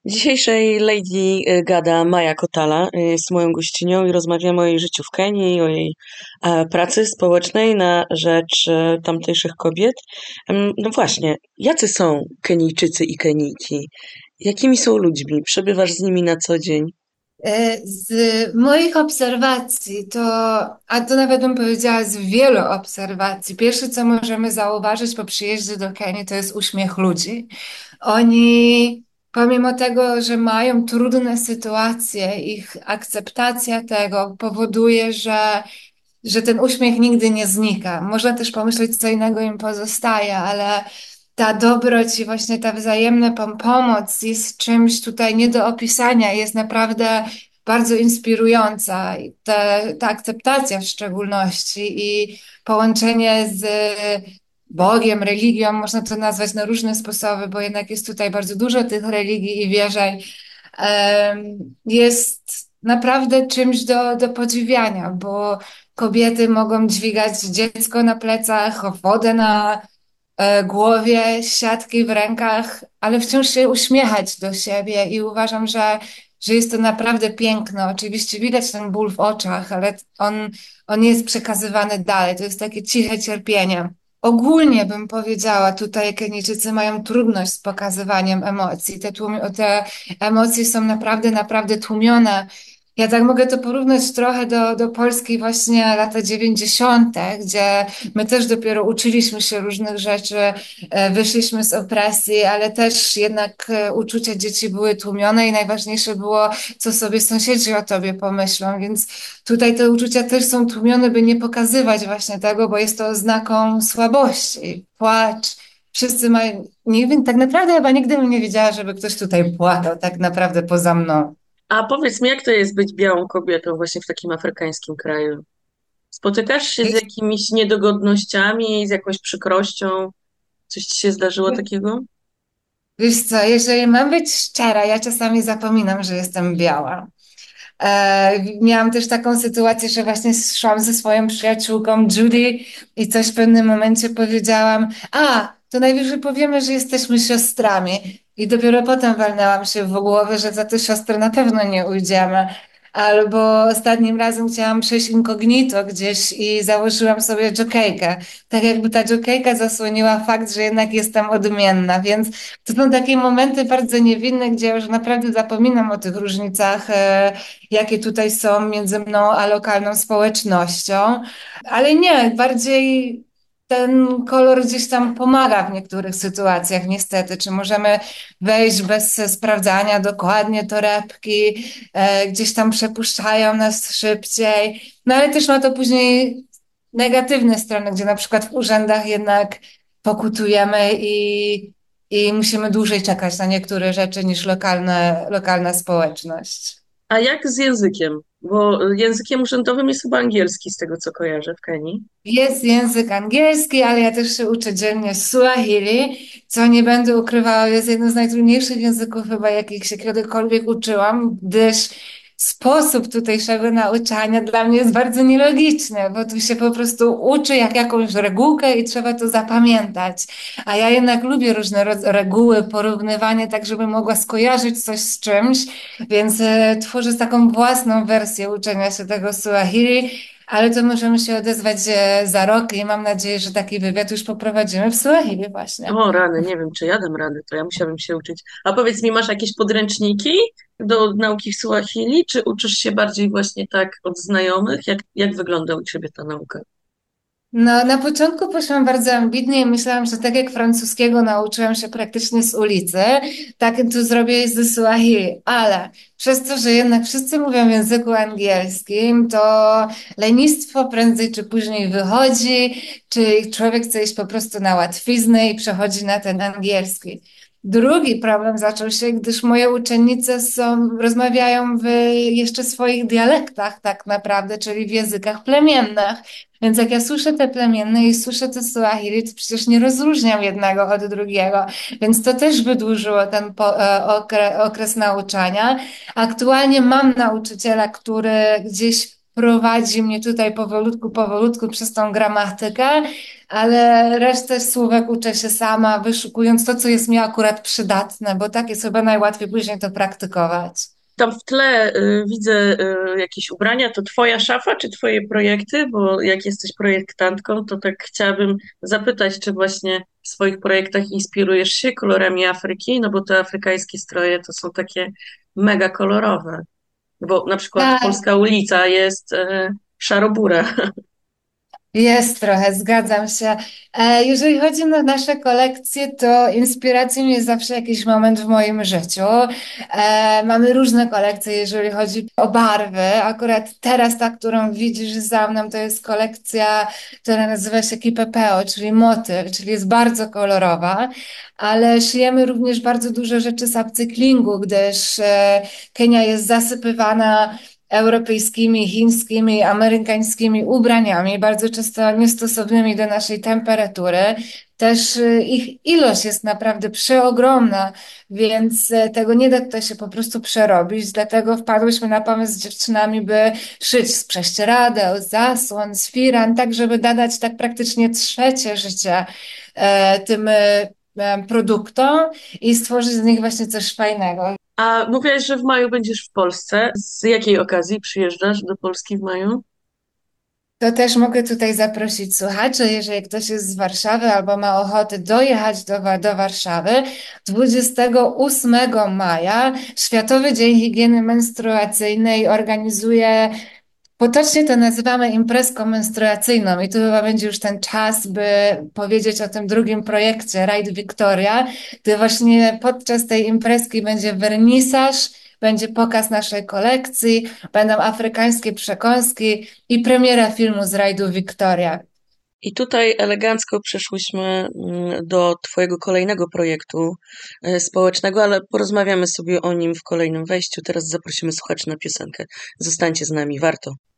Dzisiejszej Lady gada Maja Kotala, jest moją gościnią i rozmawiamy o jej życiu w Kenii, o jej pracy społecznej na rzecz tamtejszych kobiet. No właśnie, jacy są Kenijczycy i Kenijki? Jakimi są ludźmi? Przebywasz z nimi na co dzień? Z moich obserwacji, a to nawet bym powiedziała z wielu obserwacji, pierwsze co możemy zauważyć po przyjeździe do Kenii, to jest uśmiech ludzi. Oni, pomimo tego, że mają trudne sytuacje, ich akceptacja tego powoduje, że ten uśmiech nigdy nie znika. Można też pomyśleć, co innego im pozostaje, ale ta dobroć i właśnie ta wzajemna pomoc jest czymś tutaj nie do opisania. Jest naprawdę bardzo inspirująca. I ta akceptacja w szczególności i połączenie z Bogiem, religią, można to nazwać na różne sposoby, bo jednak jest tutaj bardzo dużo tych religii i wierzeń, jest naprawdę czymś do podziwiania, bo kobiety mogą dźwigać dziecko na plecach, wodę na głowie, siatki w rękach, ale wciąż się uśmiechać do siebie i uważam, że jest to naprawdę piękne. Oczywiście widać ten ból w oczach, ale on jest przekazywany dalej. To jest takie ciche cierpienie. Ogólnie bym powiedziała, tutaj Kenijczycy mają trudność z pokazywaniem emocji. Te emocje są naprawdę, naprawdę tłumione. Ja tak mogę to porównać trochę do Polski właśnie lata 90., gdzie my też dopiero uczyliśmy się różnych rzeczy, wyszliśmy z opresji, ale też jednak uczucia dzieci były tłumione i najważniejsze było, co sobie sąsiedzi o tobie pomyślą. Więc tutaj te uczucia też są tłumione, by nie pokazywać właśnie tego, bo jest to oznaką słabości. Płacz. Wszyscy mają. Nie wiem, tak naprawdę chyba nigdy bym nie wiedziała, żeby ktoś tutaj płakał, tak naprawdę poza mną. A powiedz mi, jak to jest być białą kobietą właśnie w takim afrykańskim kraju? Spotykasz się z jakimiś niedogodnościami, z jakąś przykrością? Coś ci się zdarzyło takiego? Wiesz co, jeżeli mam być szczera, ja czasami zapominam, że jestem biała. Miałam też taką sytuację, że właśnie szłam ze swoją przyjaciółką Judy i coś w pewnym momencie powiedziałam, to najwyżej powiemy, że jesteśmy siostrami. I dopiero potem walnęłam się w głowę, że za te siostry na pewno nie ujdziemy. Albo ostatnim razem chciałam przejść incognito gdzieś i założyłam sobie dżokejkę. Tak jakby ta dżokejka zasłoniła fakt, że jednak jestem odmienna. Więc to są takie momenty bardzo niewinne, gdzie ja już naprawdę zapominam o tych różnicach, jakie tutaj są między mną a lokalną społecznością. Ale nie, bardziej ten kolor gdzieś tam pomaga w niektórych sytuacjach, niestety. Czy możemy wejść bez sprawdzania dokładnie torebki, gdzieś tam przepuszczają nas szybciej. No ale też ma to później negatywne strony, gdzie na przykład w urzędach jednak pokutujemy i musimy dłużej czekać na niektóre rzeczy niż lokalna społeczność. A jak z językiem? Bo językiem urzędowym jest chyba angielski, z tego co kojarzę w Kenii. Jest język angielski, ale ja też się uczę dziennie Suahili, co nie będę ukrywała, jest jednym z najtrudniejszych języków chyba, jakich się kiedykolwiek uczyłam, gdyż sposób tutejszego nauczania dla mnie jest bardzo nielogiczny, bo tu się po prostu uczy jak jakąś regułkę i trzeba to zapamiętać. A ja jednak lubię różne reguły, porównywanie, tak żeby mogła skojarzyć coś z czymś, więc tworzę taką własną wersję uczenia się tego Suahili. Ale to możemy się odezwać za rok i mam nadzieję, że taki wywiad już poprowadzimy w Suahili właśnie. O, rany, nie wiem, czy ja dam radę, to ja musiałabym się uczyć. A powiedz mi, masz jakieś podręczniki do nauki w Suahili, czy uczysz się bardziej właśnie tak od znajomych? Jak wygląda u ciebie ta nauka? No, na początku poszłam bardzo ambitnie i myślałam, że tak jak francuskiego nauczyłam się praktycznie z ulicy, tak tu zrobię ze Suahili. Ale przez to, że jednak wszyscy mówią w języku angielskim, to lenistwo prędzej czy później wychodzi, czy człowiek chce iść po prostu na łatwiznę i przechodzi na ten angielski. Drugi problem zaczął się, gdyż moje uczennice rozmawiają w jeszcze swoich dialektach tak naprawdę, czyli w językach plemiennych. Więc jak ja słyszę te plemienne i słyszę te Suahili, to przecież nie rozróżniam jednego od drugiego. Więc to też wydłużyło ten okres nauczania. Aktualnie mam nauczyciela, który gdzieś prowadzi mnie tutaj powolutku przez tą gramatykę, ale resztę słówek uczę się sama, wyszukując to, co jest mi akurat przydatne, bo tak jest chyba najłatwiej później to praktykować. Tam w tle widzę jakieś ubrania. To twoja szafa czy twoje projekty? Bo jak jesteś projektantką, to tak chciałabym zapytać, czy właśnie w swoich projektach inspirujesz się kolorami Afryki? No bo te afrykańskie stroje to są takie mega kolorowe. Bo na przykład Tak. Polska ulica jest szarobura. Jest trochę, zgadzam się. Jeżeli chodzi o nasze kolekcje, to inspiracją jest zawsze jakiś moment w moim życiu. Mamy różne kolekcje, jeżeli chodzi o barwy. Akurat teraz ta, którą widzisz za mną, to jest kolekcja, która nazywa się Kipepeo, czyli motyw, czyli jest bardzo kolorowa, ale szyjemy również bardzo dużo rzeczy z upcyklingu, gdyż Kenia jest zasypywana europejskimi, chińskimi, amerykańskimi ubraniami, bardzo często niestosownymi do naszej temperatury. Też ich ilość jest naprawdę przeogromna, więc tego nie da tutaj się po prostu przerobić. Dlatego wpadłyśmy na pomysł z dziewczynami, by szyć z prześcieradeł, zasłon, z firan, tak żeby dodać tak praktycznie trzecie życie tym produktom i stworzyć z nich właśnie coś fajnego. A mówiłaś, że w maju będziesz w Polsce. Z jakiej okazji przyjeżdżasz do Polski w maju? To też mogę tutaj zaprosić słuchaczy, jeżeli ktoś jest z Warszawy albo ma ochotę dojechać do Warszawy. 28 maja Światowy Dzień Higieny Menstruacyjnej organizuje. Potocznie to nazywamy imprezką menstruacyjną i tu chyba będzie już ten czas, by powiedzieć o tym drugim projekcie, Ride Victoria, gdy właśnie podczas tej imprezki będzie wernisaż, będzie pokaz naszej kolekcji, będą afrykańskie przekąski i premiera filmu z Rajdu Victoria. I tutaj elegancko przeszłyśmy do twojego kolejnego projektu społecznego, ale porozmawiamy sobie o nim w kolejnym wejściu. Teraz zaprosimy słuchaczy na piosenkę. Zostańcie z nami, warto.